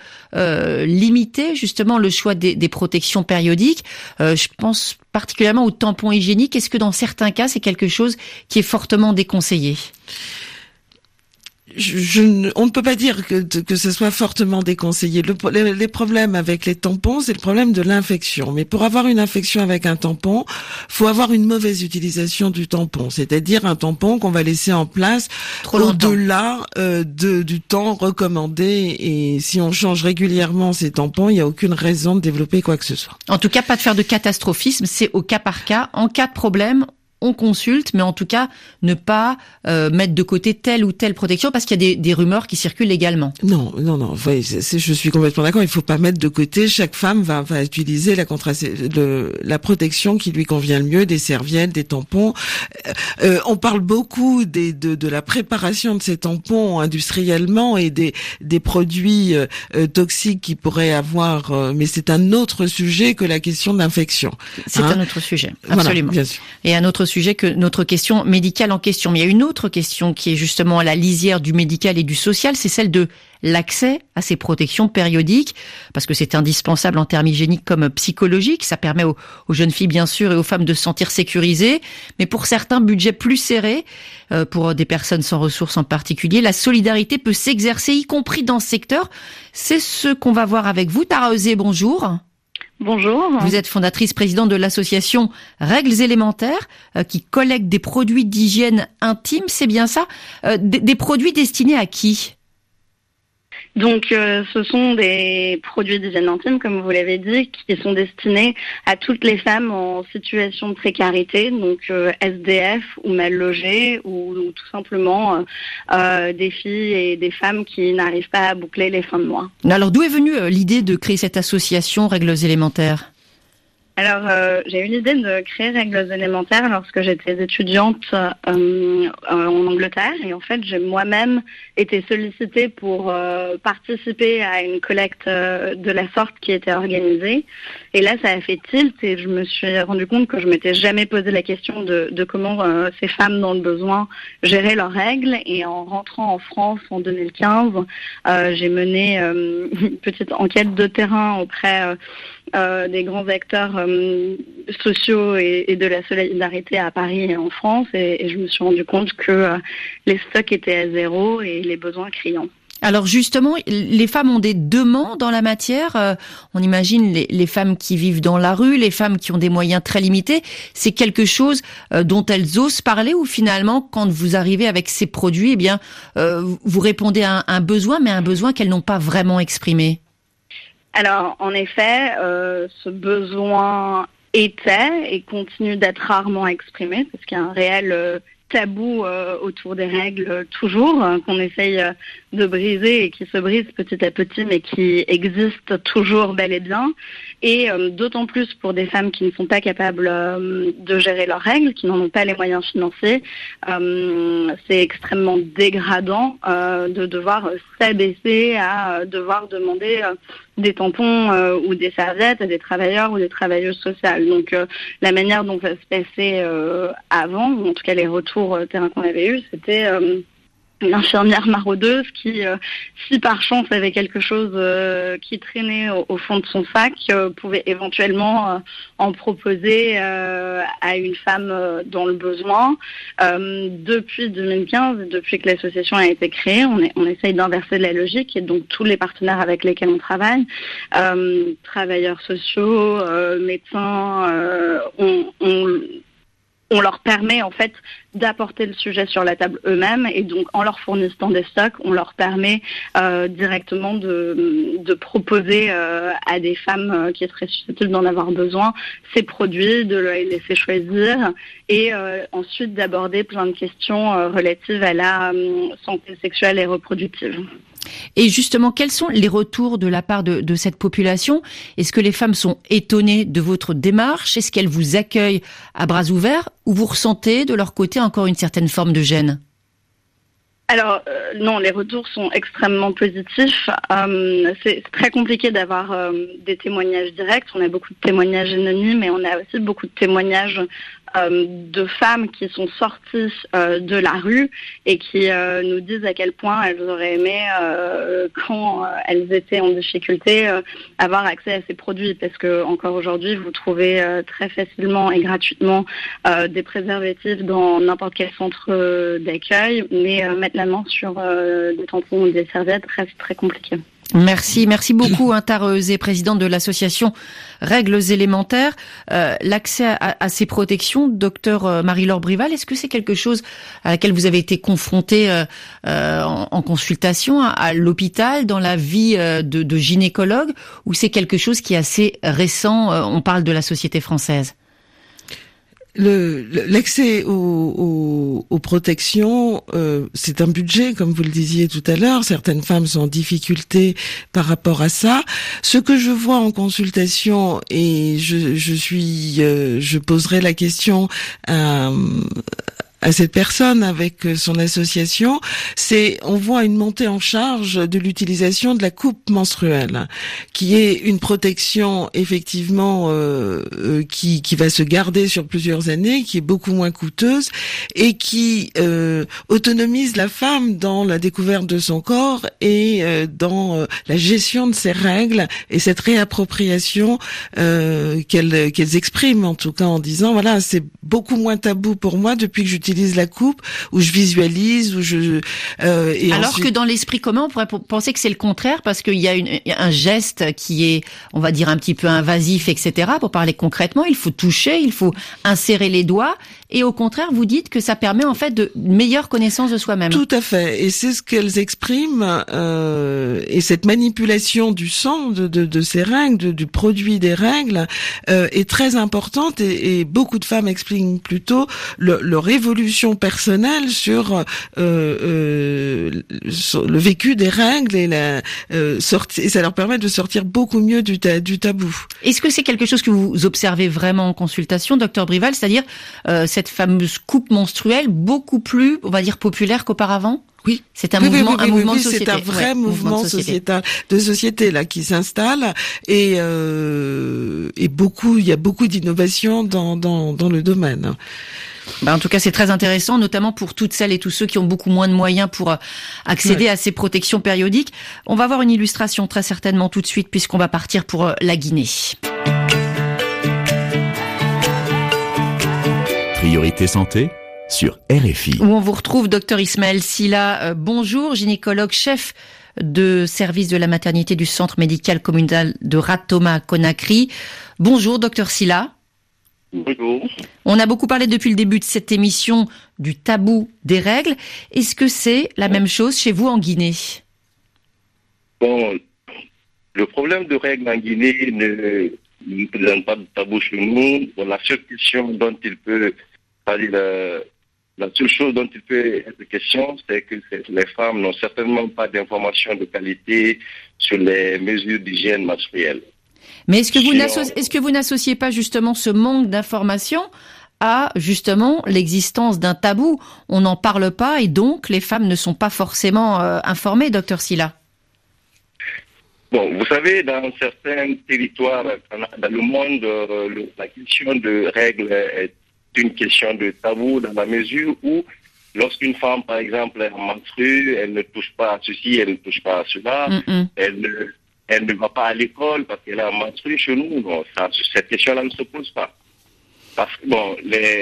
limiter justement le choix des protections périodiques? Je pense particulièrement aux tampons hygiéniques. Est-ce que dans certains cas, c'est quelque chose qui est fortement déconseillé? on ne peut pas dire que ce soit fortement déconseillé. Les problèmes avec les tampons, c'est le problème de l'infection. Mais pour avoir une infection avec un tampon, faut avoir une mauvaise utilisation du tampon, c'est-à-dire un tampon qu'on va laisser en place au-delà du temps recommandé. Et si on change régulièrement ces tampons, il n'y a aucune raison de développer quoi que ce soit. En tout cas, pas de faire de catastrophisme, c'est au cas par cas. En cas de problème, on consulte, mais en tout cas, ne pas mettre de côté telle ou telle protection, parce qu'il y a des rumeurs qui circulent également. Non. Je suis complètement d'accord. Il faut pas mettre de côté. Chaque femme va utiliser la protection qui lui convient le mieux, des serviettes, des tampons. On parle beaucoup de la préparation de ces tampons industriellement et des produits toxiques qui pourraient avoir. Mais c'est un autre sujet que la question d'infection. C'est un autre sujet, absolument. Voilà, bien sûr. Et un autre sujet que notre question médicale en question. Mais il y a une autre question qui est justement à la lisière du médical et du social, c'est celle de l'accès à ces protections périodiques, parce que c'est indispensable en termes hygiéniques comme psychologiques. Ça permet aux jeunes filles, bien sûr, et aux femmes de se sentir sécurisées. Mais pour certains, budget plus serré, pour des personnes sans ressources en particulier, la solidarité peut s'exercer, y compris dans ce secteur. C'est ce qu'on va voir avec vous. Tara Euzé, bonjour. Bonjour. Vous êtes fondatrice présidente de l'association Règles élémentaires qui collecte des produits d'hygiène intime, c'est bien ça? Des produits destinés à qui? Donc, ce sont des produits d'hygiène intime, comme vous l'avez dit, qui sont destinés à toutes les femmes en situation de précarité, donc SDF ou mal logées, ou tout simplement des filles et des femmes qui n'arrivent pas à boucler les fins de mois. Alors, d'où est venue l'idée de créer cette association Règles élémentaires? Alors, j'ai eu l'idée de créer Règles élémentaires lorsque j'étais étudiante en Angleterre. Et en fait, j'ai moi-même été sollicitée pour participer à une collecte de la sorte qui était organisée. Et là, ça a fait tilt et je me suis rendu compte que je m'étais jamais posé la question de comment ces femmes dans le besoin géraient leurs règles. Et en rentrant en France en 2015, j'ai mené une petite enquête de terrain auprès des grands acteurs sociaux et de la solidarité à Paris et en France, et je me suis rendu compte que les stocks étaient à zéro et les besoins criants. Alors justement, les femmes ont des demandes en la matière. On imagine les femmes qui vivent dans la rue, les femmes qui ont des moyens très limités. C'est quelque chose dont elles osent parler, ou finalement, quand vous arrivez avec ces produits, eh bien, vous répondez à un besoin, mais un besoin qu'elles n'ont pas vraiment exprimé? Alors, en effet, ce besoin était et continue d'être rarement exprimé, parce qu'il y a un réel tabou autour des règles toujours, qu'on essaye de briser et qui se brise petit à petit, mais qui existe toujours bel et bien. Et d'autant plus pour des femmes qui ne sont pas capables de gérer leurs règles, qui n'en ont pas les moyens financiers, c'est extrêmement dégradant de devoir s'abaisser à devoir demander des tampons ou des serviettes à des travailleurs ou des travailleuses sociales. Donc la manière dont ça se passait avant, ou en tout cas les retours terrain qu'on avait eus, c'était l'infirmière maraudeuse qui, si par chance avait quelque chose qui traînait au fond de son sac, pouvait éventuellement en proposer à une femme dans le besoin. Depuis 2015, depuis que l'association a été créée, on essaye d'inverser la logique, et donc tous les partenaires avec lesquels on travaille, travailleurs sociaux, médecins, on leur permet en fait d'apporter le sujet sur la table eux-mêmes, et donc en leur fournissant des stocks, on leur permet directement de proposer à des femmes qui seraient susceptibles d'en avoir besoin ces produits, de les laisser choisir, et ensuite d'aborder plein de questions relatives à la santé sexuelle et reproductive. Et justement, quels sont les retours de la part de cette population? Est-ce que les femmes sont étonnées de votre démarche? Est-ce qu'elles vous accueillent à bras ouverts, ou vous ressentez de leur côté encore une certaine forme de gêne? Alors non, les retours sont extrêmement positifs. C'est très compliqué d'avoir des témoignages directs. On a beaucoup de témoignages anonymes, et on a aussi beaucoup de témoignages de femmes qui sont sorties de la rue et qui nous disent à quel point elles auraient aimé, quand elles étaient en difficulté, avoir accès à ces produits, parce que encore aujourd'hui, vous trouvez très facilement et gratuitement des préservatifs dans n'importe quel centre d'accueil, mais mettre la main sur des tampons ou des serviettes reste très compliqué. Merci beaucoup, Tare Euzé, présidente de l'association Règles élémentaires. L'accès à ces protections, docteur Marie-Laure Brival, est-ce que c'est quelque chose à laquelle vous avez été confrontée en consultation à l'hôpital, dans la vie de gynécologue, ou c'est quelque chose qui est assez récent, on parle de la société française? L'accès aux protections, c'est un budget, comme vous le disiez tout à l'heure. Certaines femmes sont en difficulté par rapport à ça. Ce que je vois en consultation, et je poserai la question à cette personne avec son association, on voit une montée en charge de l'utilisation de la coupe menstruelle, qui est une protection effectivement qui va se garder sur plusieurs années, qui est beaucoup moins coûteuse et qui autonomise la femme dans la découverte de son corps et dans la gestion de ses règles, et cette réappropriation qu'elles expriment, en tout cas en disant voilà, c'est beaucoup moins tabou pour moi depuis que j'utilise la coupe, où je visualise, où que dans l'esprit commun, on pourrait penser que c'est le contraire, parce qu'il y a un geste qui est, on va dire, un petit peu invasif, etc. Pour parler concrètement, il faut toucher, il faut insérer les doigts, et au contraire, vous dites que ça permet en fait de meilleure connaissance de soi-même. Tout à fait, et c'est ce qu'elles expriment, et cette manipulation du sang, de ces règles, du produit des règles, est très importante, et beaucoup de femmes expliquent plutôt leur évolution personnelle sur le vécu des règles et et ça leur permet de sortir beaucoup mieux du tabou. Est-ce que c'est quelque chose que vous observez vraiment en consultation, docteur Brival, c'est-à-dire cette fameuse coupe menstruelle beaucoup plus, on va dire, populaire qu'auparavant? Oui, c'est un mouvement de société. C'est un vrai mouvement de société là qui s'installe, et il y a beaucoup d'innovations dans le domaine. En tout cas, c'est très intéressant, notamment pour toutes celles et tous ceux qui ont beaucoup moins de moyens pour accéder à ces protections périodiques. On va voir une illustration très certainement tout de suite, puisqu'on va partir pour la Guinée. Priorité santé sur RFI. Où on vous retrouve, docteur Ismaël Sylla. Bonjour, gynécologue, chef de service de la maternité du centre médical communal de Ratoma à Conakry. Bonjour, docteur Sylla. Bonjour. On a beaucoup parlé depuis le début de cette émission du tabou des règles. Est-ce que c'est la même chose chez vous en Guinée? Bon, le problème de règles en Guinée ne présente pas de tabou chez nous. Bon, la seule question dont il peut, la seule chose dont il peut être question, c'est que les femmes n'ont certainement pas d'informations de qualité sur les mesures d'hygiène menstruelle. Mais est-ce que vous n'associez pas justement ce manque d'information à justement l'existence d'un tabou? On n'en parle pas et donc les femmes ne sont pas forcément informées, docteur Sylla. Bon, vous savez, dans certains territoires dans le monde, la question de règles est une question de tabou, dans la mesure où lorsqu'une femme, par exemple, est menstrue, elle ne touche pas à ceci, elle ne touche pas à cela, elle ne va pas à l'école parce qu'elle a menstrué. Chez nous, bon, cette question-là ne se pose pas. Parce que, bon,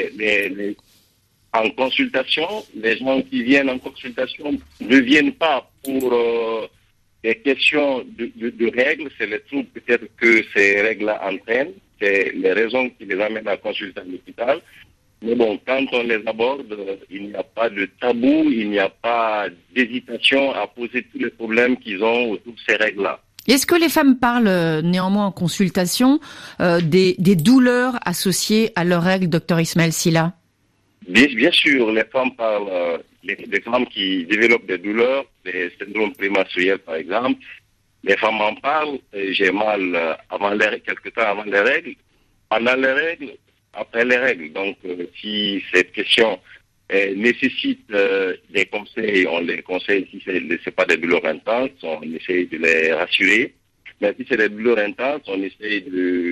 en consultation, les gens qui viennent en consultation ne viennent pas pour des questions de règles, c'est les troubles peut-être que ces règles-là entraînent, c'est les raisons qui les amènent à consulter à l'hôpital. Mais bon, quand on les aborde, il n'y a pas de tabou, il n'y a pas d'hésitation à poser tous les problèmes qu'ils ont autour de ces règles-là. Est-ce que les femmes parlent néanmoins en consultation des douleurs associées à leurs règles, docteur Ismaël Sylla? Bien sûr, les femmes parlent, les femmes qui développent des douleurs, des syndromes prémenstruels par exemple, les femmes en parlent. J'ai mal quelque temps avant les règles, pendant les règles, après les règles. Donc, si cette question nécessite des conseils, on les conseille. Si c'est pas des douleurs intenses, on essaye de les rassurer. Mais si c'est des douleurs intenses, on essaye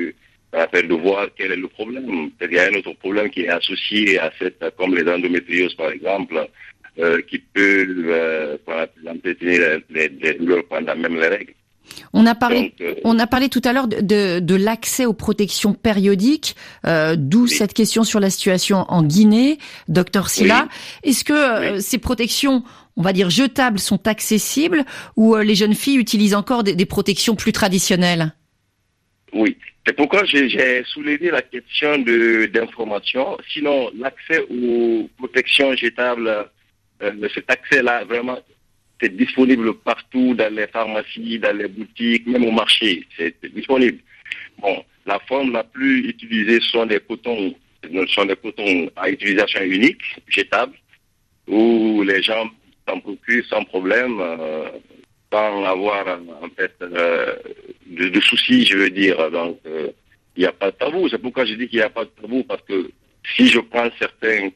de voir quel est le problème. Il y a un autre problème qui est associé à comme les endométrioses par exemple, qui peuvent entretenir les douleurs pendant même les règles. On a parlé tout à l'heure de l'accès aux protections périodiques, d'où cette question sur la situation en Guinée, Dr Sylla. Oui. Est-ce que ces protections, on va dire jetables, sont accessibles ou les jeunes filles utilisent encore des protections plus traditionnelles? Oui, c'est pourquoi j'ai soulevé la question d'information. Sinon, l'accès aux protections jetables, cet accès-là, vraiment, c'est disponible partout, dans les pharmacies, dans les boutiques, même au marché. C'est disponible. Bon, la forme la plus utilisée sont des cotons à utilisation unique, jetables, où les gens s'en procurent sans problème, sans avoir en fait de soucis, je veux dire. Donc, il n'y a pas de tabou. C'est pourquoi je dis qu'il n'y a pas de tabou, parce que si je prends certains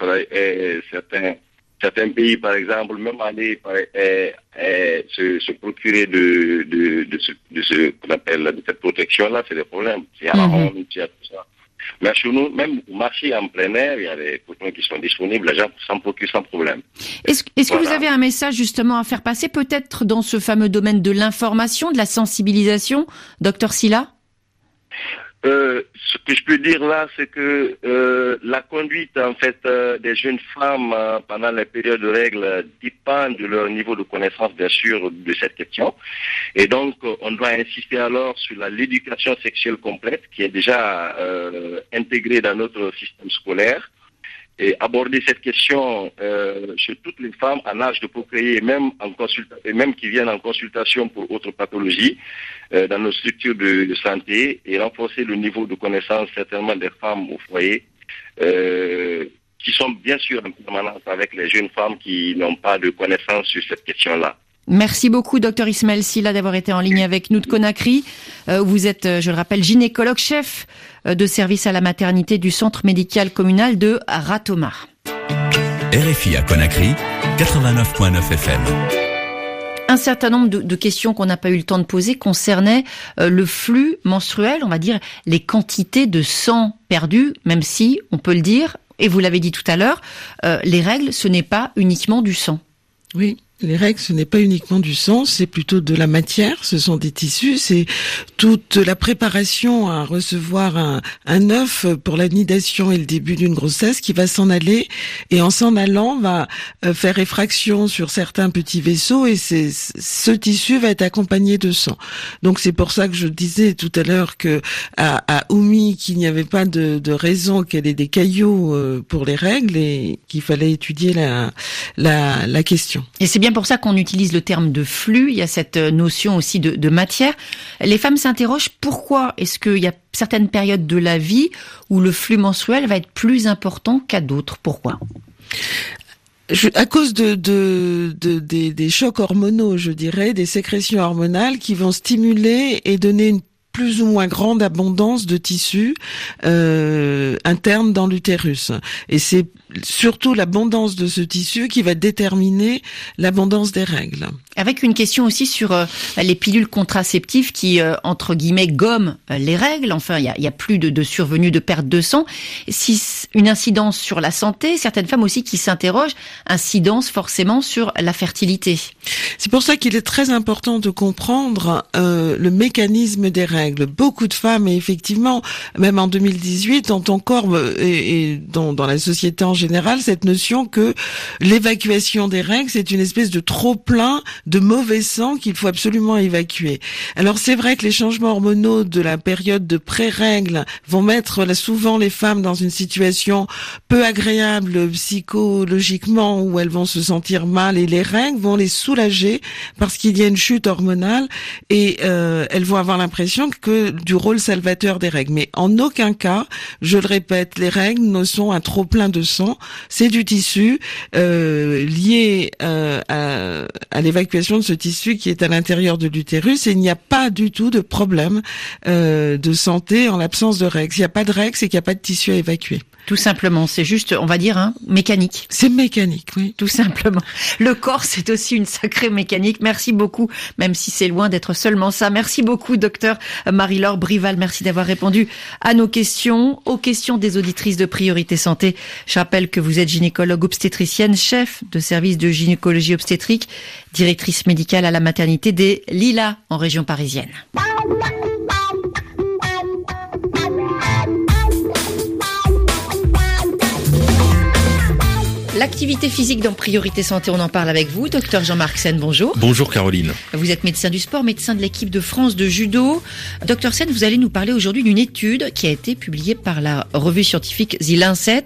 pays, par exemple, même aller se procurer de ce qu'on appelle de cette protection-là, c'est des problèmes. Il y a la honte, il y a tout ça. Mais chez nous, même au marché en plein air, il y a des cotons qui sont disponibles, les gens s'en procurent sans problème. Est-ce que vous avez un message justement à faire passer, peut-être dans ce fameux domaine de l'information, de la sensibilisation, Dr Sylla? Ce que je peux dire là, c'est que la conduite en fait des jeunes femmes pendant les périodes de règles dépend de leur niveau de connaissance, bien sûr, de cette question. Et donc, on doit insister alors sur l'éducation sexuelle complète, qui est déjà intégrée dans notre système scolaire, et aborder cette question chez toutes les femmes en âge de procréer, même qui viennent en consultation pour autres pathologies dans nos structures de santé, et renforcer le niveau de connaissance certainement des femmes au foyer, qui sont bien sûr en permanence avec les jeunes femmes qui n'ont pas de connaissance sur cette question-là. Merci beaucoup, Dr Ismaël Sylla, d'avoir été en ligne avec nous de Conakry. Vous êtes, je le rappelle, gynécologue chef de service à la maternité du centre médical communal de Ratoma. RFI à Conakry, 89.9 FM. Un certain nombre de questions qu'on n'a pas eu le temps de poser concernaient le flux menstruel, on va dire les quantités de sang perdues, même si, on peut le dire, et vous l'avez dit tout à l'heure, les règles, ce n'est pas uniquement du sang. Oui. Les règles, ce n'est pas uniquement du sang, c'est plutôt de la matière, ce sont des tissus, c'est toute la préparation à recevoir un œuf pour la nidation et le début d'une grossesse qui va s'en aller, et en s'en allant va faire effraction sur certains petits vaisseaux, et ce tissu va être accompagné de sang. Donc c'est pour ça que je disais tout à l'heure que à Oumi qu'il n'y avait pas de raison qu'elle ait des caillots pour les règles, et qu'il fallait étudier la question. Et c'est bien pour ça qu'on utilise le terme de flux, il y a cette notion aussi de matière. Les femmes s'interrogent pourquoi est-ce qu'il y a certaines périodes de la vie où le flux menstruel va être plus important qu'à d'autres. Pourquoi ? À cause des chocs hormonaux, je dirais, des sécrétions hormonales qui vont stimuler et donner une plus ou moins grande abondance de tissus internes dans l'utérus. Et c'est surtout l'abondance de ce tissu qui va déterminer l'abondance des règles. Avec une question aussi sur les pilules contraceptives qui, entre guillemets, gomment les règles. Enfin, il y a plus de survenue de perte de sang. Si une incidence sur la santé, certaines femmes aussi qui s'interrogent, incidence forcément sur la fertilité. C'est pour ça qu'il est très important de comprendre le mécanisme des règles. Beaucoup de femmes, et effectivement, même en 2018, ont encore, et dans la société en général, cette notion que l'évacuation des règles, c'est une espèce de trop-plein de mauvais sang qu'il faut absolument évacuer. Alors c'est vrai que les changements hormonaux de la période de pré-règles vont mettre souvent les femmes dans une situation peu agréable psychologiquement, où elles vont se sentir mal, et les règles vont les soulager parce qu'il y a une chute hormonale, et elles vont avoir l'impression que du rôle salvateur des règles. Mais en aucun cas, je le répète, les règles ne sont un trop-plein de sang. sang, c'est du tissu lié à l'évacuation de ce tissu qui est à l'intérieur de l'utérus, et il n'y a pas du tout de problème de santé en l'absence de règles. S'il n'y a pas de règles, c'est qu'il n'y a pas de tissu à évacuer. Tout simplement, c'est juste, on va dire, mécanique. C'est mécanique, oui. Tout simplement. Le corps, c'est aussi une sacrée mécanique. Merci beaucoup, même si c'est loin d'être seulement ça. Merci beaucoup, docteur Marie-Laure Brival. Merci d'avoir répondu à nos questions, aux questions des auditrices de Priorité Santé. Je rappelle que vous êtes gynécologue obstétricienne, chef de service de gynécologie obstétrique, directrice médicale à la maternité des Lilas en région parisienne. L'activité physique dans Priorité Santé, on en parle avec vous, docteur Jean-Marc Sen, bonjour. Bonjour Caroline. Vous êtes médecin du sport, médecin de l'équipe de France de judo. Docteur Sen, vous allez nous parler aujourd'hui d'une étude qui a été publiée par la revue scientifique The Lancet.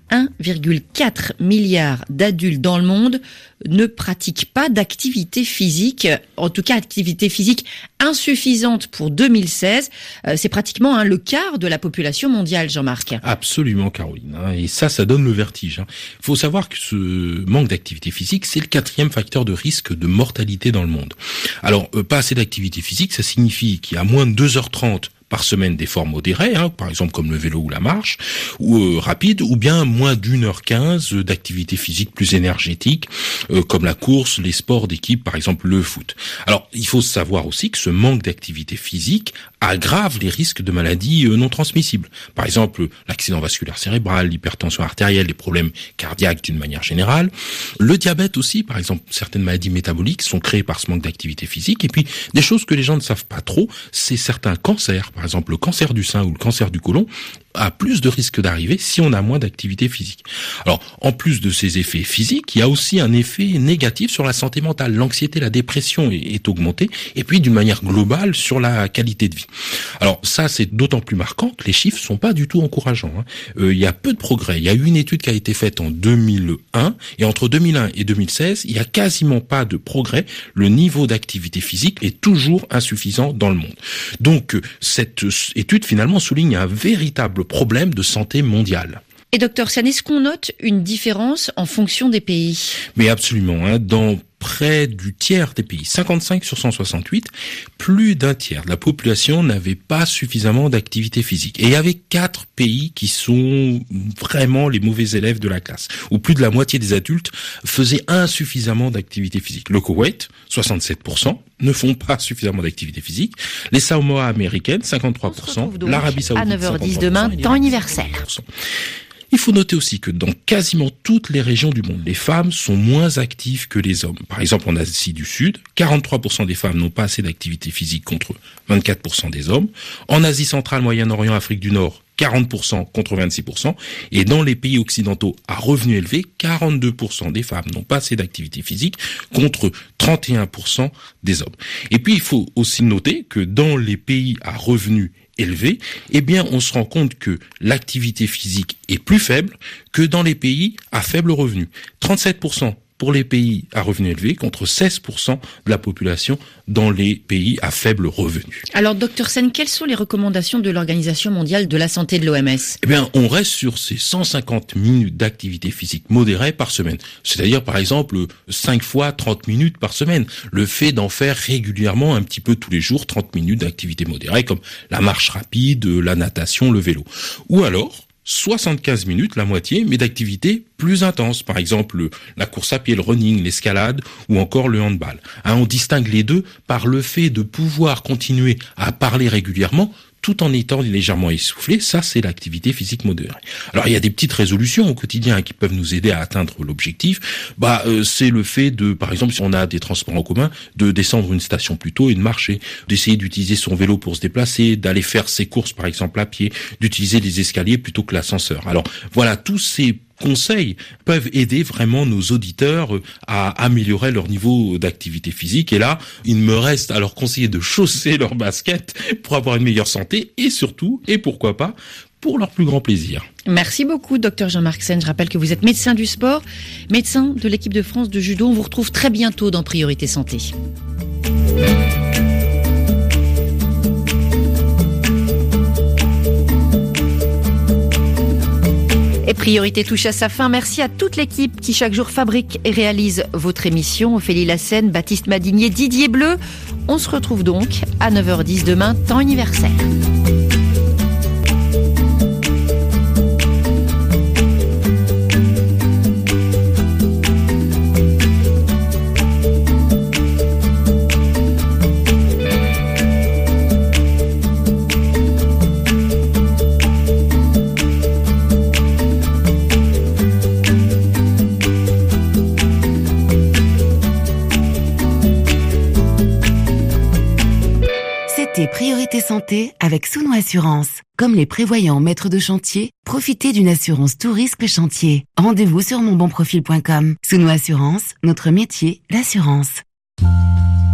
1,4 milliard d'adultes dans le monde ne pratiquent pas d'activité physique, en tout cas activité physique insuffisante pour 2016. C'est pratiquement le quart de la population mondiale, Jean-Marc. Absolument, Caroline. Et ça donne le vertige. Il faut savoir que ce manque d'activité physique, c'est le 4e facteur de risque de mortalité dans le monde. Alors, pas assez d'activité physique, ça signifie qu'il y a moins de 2h30 par semaine d'efforts modérés, par exemple comme le vélo ou la marche, ou rapide, ou bien moins d'1h15 d'activité physique plus énergétique, comme la course, les sports d'équipe, par exemple le foot. Alors, il faut savoir aussi que ce manque d'activité physique aggrave les risques de maladies non transmissibles. Par exemple, l'accident vasculaire cérébral, l'hypertension artérielle, les problèmes cardiaques d'une manière générale. Le diabète aussi, par exemple, certaines maladies métaboliques sont créées par ce manque d'activité physique. Et puis, des choses que les gens ne savent pas trop, c'est certains cancers. Par exemple, le cancer du sein ou le cancer du côlon a plus de risques d'arriver si on a moins d'activité physique. Alors, en plus de ces effets physiques, il y a aussi un effet négatif sur la santé mentale. L'anxiété, la dépression est augmentée, et puis d'une manière globale sur la qualité de vie. Alors ça, c'est d'autant plus marquant que les chiffres sont pas du tout encourageants. Il y a peu de progrès. Il y a eu une étude qui a été faite en 2001, et entre 2001 et 2016, il y a quasiment pas de progrès. Le niveau d'activité physique est toujours insuffisant dans le monde. Donc, cette étude, finalement, souligne un véritable problème de santé mondiale. Et docteur Sen, est-ce qu'on note une différence en fonction des pays ? Mais absolument, dans près du tiers des pays, 55 sur 168, plus d'un tiers de la population n'avait pas suffisamment d'activité physique. Et il y avait 4 pays qui sont vraiment les mauvais élèves de la classe, où plus de la moitié des adultes faisaient insuffisamment d'activité physique. Le Koweït, 67%, ne font pas suffisamment d'activité physique. Les Samoa américaines, 53%. L'Arabie Saoudite, 9h10 demain, temps universel. Il faut noter aussi que dans quasiment toutes les régions du monde, les femmes sont moins actives que les hommes. Par exemple, en Asie du Sud, 43% des femmes n'ont pas assez d'activité physique contre 24% des hommes. En Asie centrale, Moyen-Orient, Afrique du Nord, 40% contre 26%. Et dans les pays occidentaux à revenus élevés, 42% des femmes n'ont pas assez d'activité physique contre 31% des hommes. Et puis, il faut aussi noter que dans les pays à revenus élevés, on se rend compte que l'activité physique est plus faible que dans les pays à faible revenu. 37% pour les pays à revenus élevés contre 16% de la population dans les pays à faible revenu. Alors, docteur Sen, quelles sont les recommandations de l'Organisation mondiale de la santé de l'OMS ? On reste sur ces 150 minutes d'activité physique modérée par semaine. C'est-à-dire, par exemple, 5 fois 30 minutes par semaine. Le fait d'en faire régulièrement, un petit peu tous les jours, 30 minutes d'activité modérée, comme la marche rapide, la natation, le vélo. Ou alors 75 minutes, la moitié, mais d'activités plus intenses. Par exemple, la course à pied, le running, l'escalade ou encore le handball. On distingue les deux par le fait de pouvoir continuer à parler régulièrement tout en étant légèrement essoufflé. Ça, c'est l'activité physique modérée. Alors, il y a des petites résolutions au quotidien qui peuvent nous aider à atteindre l'objectif. C'est le fait de, par exemple, si on a des transports en commun, de descendre une station plus tôt et de marcher, d'essayer d'utiliser son vélo pour se déplacer, d'aller faire ses courses, par exemple, à pied, d'utiliser les escaliers plutôt que l'ascenseur. Alors, voilà, tous ces conseils peuvent aider vraiment nos auditeurs à améliorer leur niveau d'activité physique. Et là, il me reste à leur conseiller de chausser leurs baskets pour avoir une meilleure santé et surtout, et pourquoi pas, pour leur plus grand plaisir. Merci beaucoup, docteur Jean-Marc Sen. Je rappelle que vous êtes médecin du sport, médecin de l'équipe de France de judo. On vous retrouve très bientôt dans Priorité Santé. Et Priorité touche à sa fin. Merci à toute l'équipe qui chaque jour fabrique et réalise votre émission. Ophélie Lassène, Baptiste Madinier, Didier Bleu. On se retrouve donc à 9h10 demain, temps universel. Priorité santé avec Souno Assurance. Comme les prévoyants maîtres de chantier, profitez d'une assurance tout risque chantier. Rendez-vous sur monbonprofil.com. Souno Assurance, notre métier, l'assurance.